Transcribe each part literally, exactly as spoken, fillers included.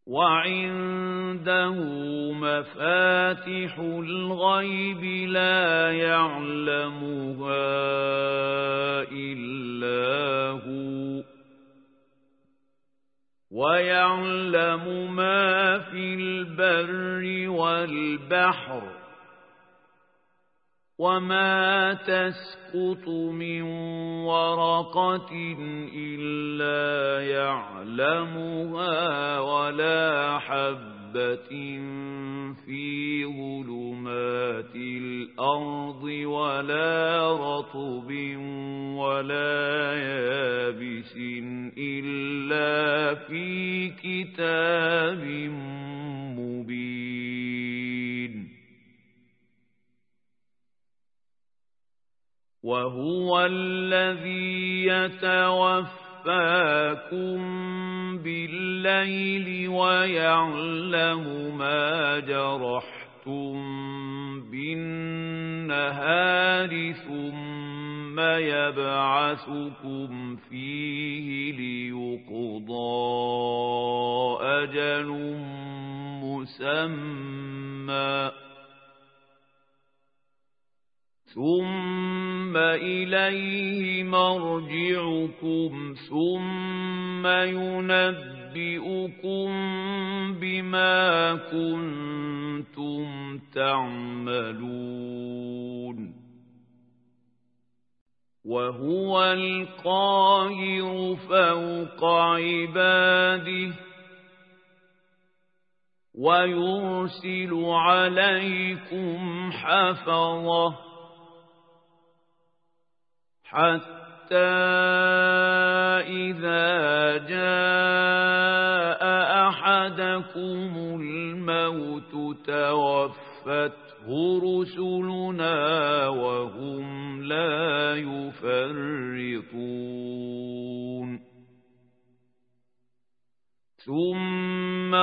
وعنده مفاتح الغيب لا يعلمها إلا هو ويعلم ما في البر والبحر وما تسقط من ورقة إلا يعلمها ولا حبة في ظلمات الأرض ولا رطب ولا يابس إلا في كتاب مبين. وهو الذي يتوفاكم بالليل ويعلم ما جرحتم بالنهار ثم يبعثكم فيه ليقضى أجل مسمى ثم إليه مرجعكم ثم ينبئكم بما كنتم تعملون. وهو القاهر فوق عباده ويرسل عليكم حفظة حتى إذا جاء أحدكم الموت توفته رسلنا وهم لا يفرطون ثم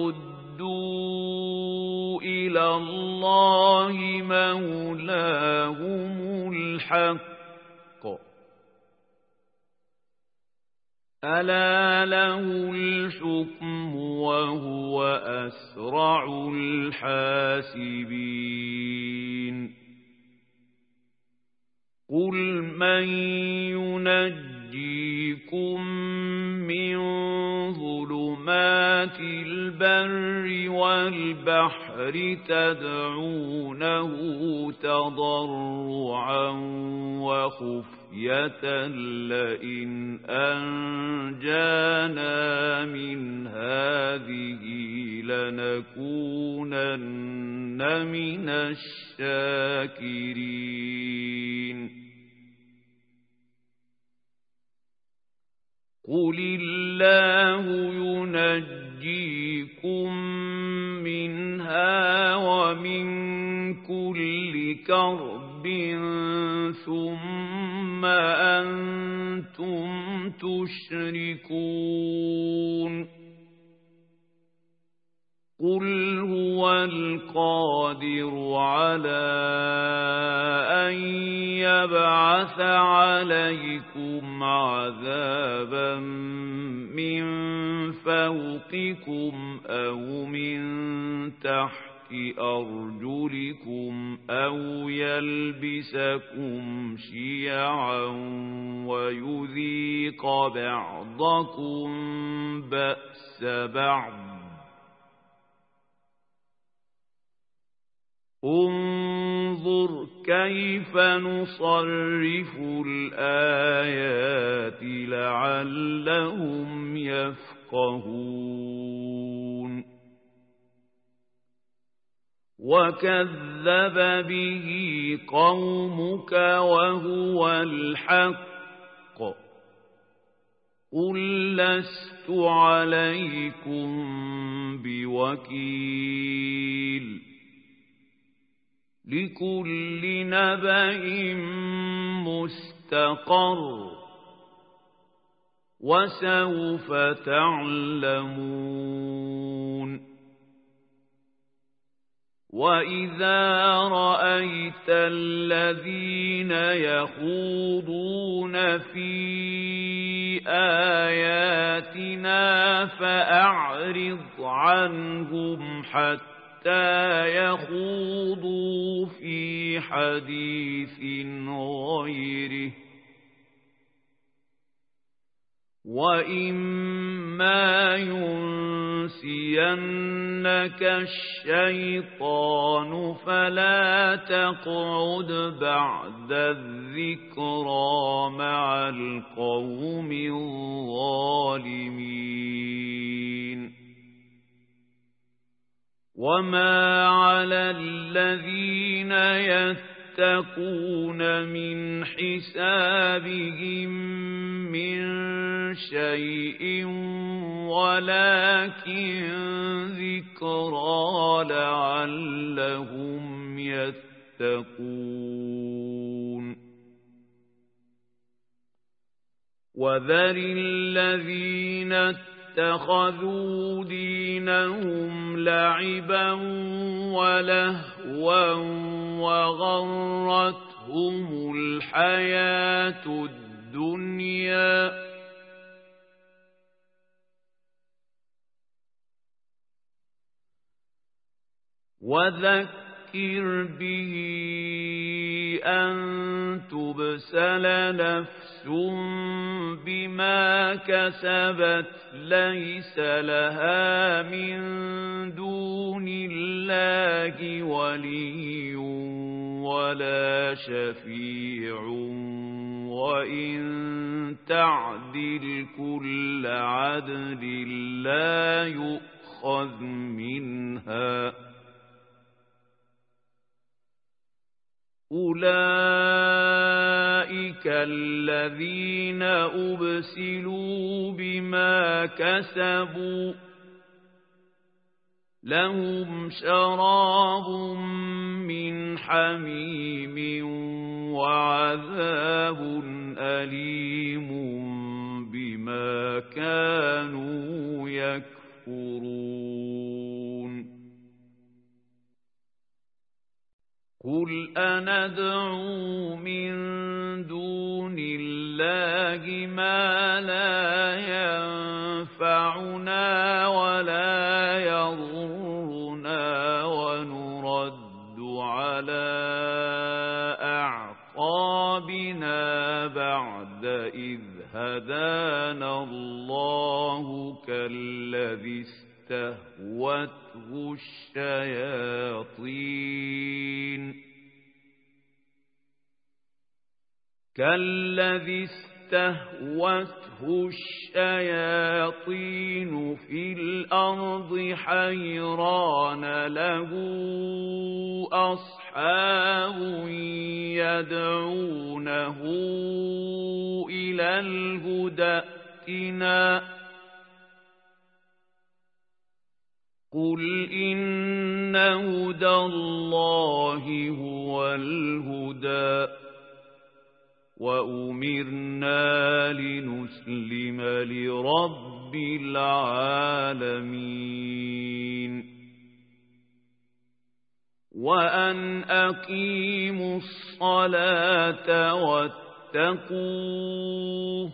ردوا إلى الله مولاهم الحق ألا له الحكم وهو أسرع الحاسبين. قل من ينجيكم من ظلمات البر والبحر تدعونه تضرعا وخفيا لئن أنجانا من هذه لنكونن من الشاكرين. قل الله ينجيكم منها ومن كل كرب ثم أنتم تشركون. قل هو القادر على أن يبعث عليكم عذابا من فوقكم أو من تحت أرجلكم أو يلبسكم شيعا ويذيق بعضكم بأس بعض. انظر كيف نصرف الآيات لعلهم يفقهون. وكذب به قومك وهو الحق قل لست عليكم بوكيل لكل نبأ مستقر وسوف تعلمون. وإذا رأيت الذين يخوضون في آياتنا فأعرض عنهم حتى يخوضوا في حديث غيره وَإِمَّا يُنسِيَنَّكَ الشَّيْطَانُ فَلَا تَقْعُدْ بَعْدَ الذِّكْرَىٰ مَعَ الْقَوْمِ الظَّالِمِينَ وَمَا عَلَى الَّذِينَ يَتَّقُونَ مِنْ حِسَابِهِمْ مِنْ شيء ولكن ذكرى لعلهم يتقون وذر الذين اتخذوا دينهم لعبا ولهوا وغرتهم الحياة الدنيا وذكر به أن تبسل نفس بما كسبت ليس لها من دون الله ولي ولا شفيع وإن تعدل كل عدل لا يؤخذ منها أولئك الذين أبسلوا بما كسبوا لهم شراب من حميم وعذاب أليم بما كانوا يكفرون قل أندعو من دون الله ما لا ينفعنا ولا يضرنا ونرد على أعقابنا بعد إذ هدانا الله كالذي استهوته الشياطين كالذي استهوته الشياطين في الأرض حيران له أصحاب يدعونه إلى الهدى ائتنا قل إن هدى الله هو الهدى وأمرنا لنسلم لرب العالمين وأن أقيموا الصلاة واتقوه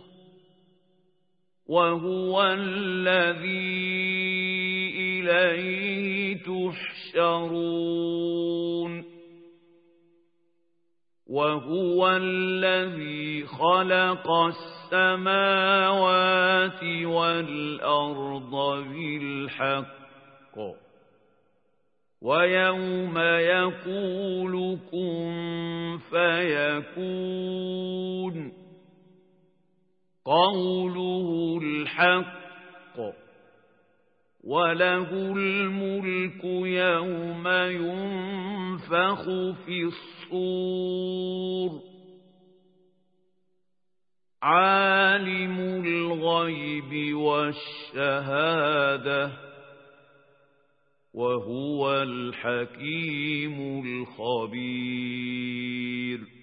وهو الذي إليه تحشرون وهو الذي خلق السماوات والأرض بالحق ويوم يقول كن فيكون قوله الحق وله الملك يوم ينفخ في الصور عالم الغيب والشهادة وهو الحكيم الخبير